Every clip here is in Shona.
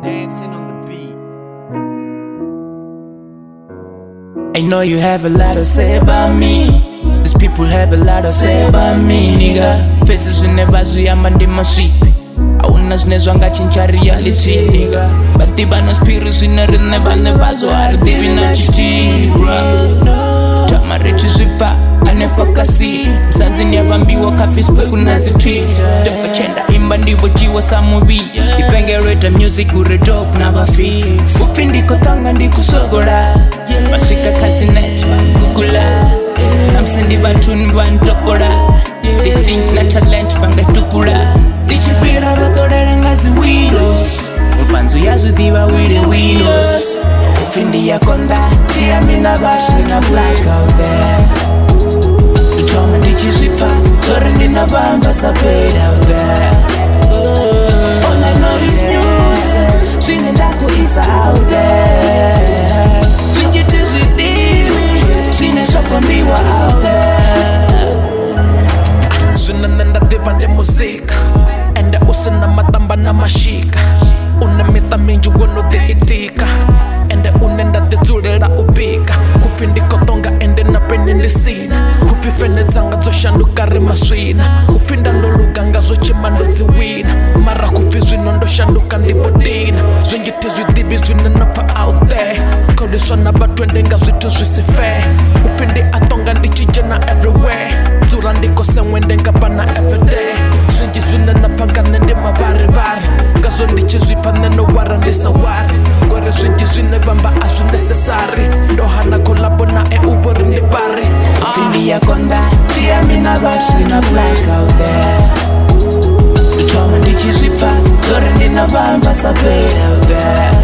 dancing on the beat. I know you have a lot to say about me. These people have a lot to say about me, nigga. Pesa zvineva zviyamba ndimasvipi. Auna zvine zvangachinja reality, nigga. Vatiba no spirit zvine rine vane vazo haridivi nachitirwa. Tamarechi zvipa anefakasi msanzini yavambiwa kafacebook unazitweet takachenda imba ndivochiwa samuvi ipengereta music ure dope navafi upi ndikotanga ndikusogora vasvika kazinet vangugula namsendi vatuni vantokora they think na talent vangatupura ndichipira vatorere ngazi windows mfanzo yazvidiva wire windows upi ndiyakonda tiyamina vashina black out there Toma ndichizvipa tori ndinavamba sapeda out there all I know is music zvine ndakuisa out there zvinjiti zvidivi zvine zvakombiwa out there zvine nendadiva ndemuzika ende usina matamba namashika une mita minji wonotiitika ende une ndadidzulela ubika kupfi ndikotonga ende napeni ndisina kupfi fene dzanga dzoshanduka rimasvina kupfi ndandoluga ngazvo chima ndodziwina mara kupfi zvino ndoshanduka ndibodina zvingiti zvidivi zvine nopfa out there kodiswa navatwende nga zvithu zvisife kupfi ndi atonga ndichijena everywhere dzula ndikosemwe ndengapana everyday zvinji zvine napfangane ndemavarivare ngazvo ndichizvipfa nenowara ndisawari ngori zvinji zvine vamba azvinecessary ndohana kolabo nae uvori ndipari Findiyakonda tiyamina vashina black out there Toma ndichizvipa tori ndinavamba sapeda out there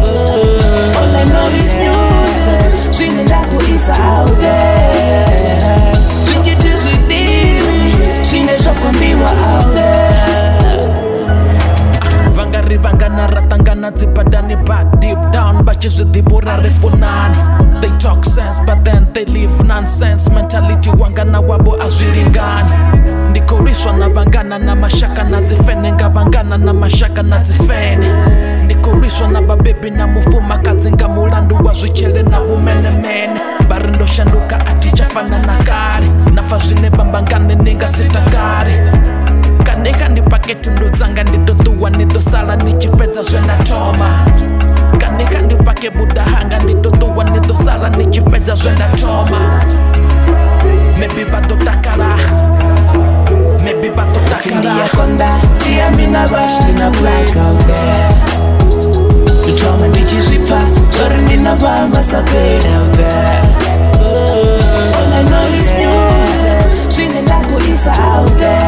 all I know is music zvine ndakuisa out there zvinjiti zvidivi zvine zvakombiwa out there vangari vangana ratangana dzibhadhani but deep down vachizvidhibura rifunani they talk sense but then they live nonsense mentality wangana wavo azviringani ndikoriswa navangana namashaka nadzifene ngavangana namashaka nadzifene ndikoriswa navabebi namufumakadzi nga mulandu wa zvichele navumenemene vari ndoshanduka atichafana nakare nafa zvine vambangane ningasita-kare kaneka ndipaketi ndodzanga nditotuwa nditosala nichipedza zvendatoma kaneka ndipake budahanga nditotuwa nditosala nichipedza zvendatoma maybe vatotakara maybe vatotakara Findiyakonda tiyamina vashina black out there Toma ndichizvipa tori ndinavamba sapeda out there all I know is music zvine ndakuisa out there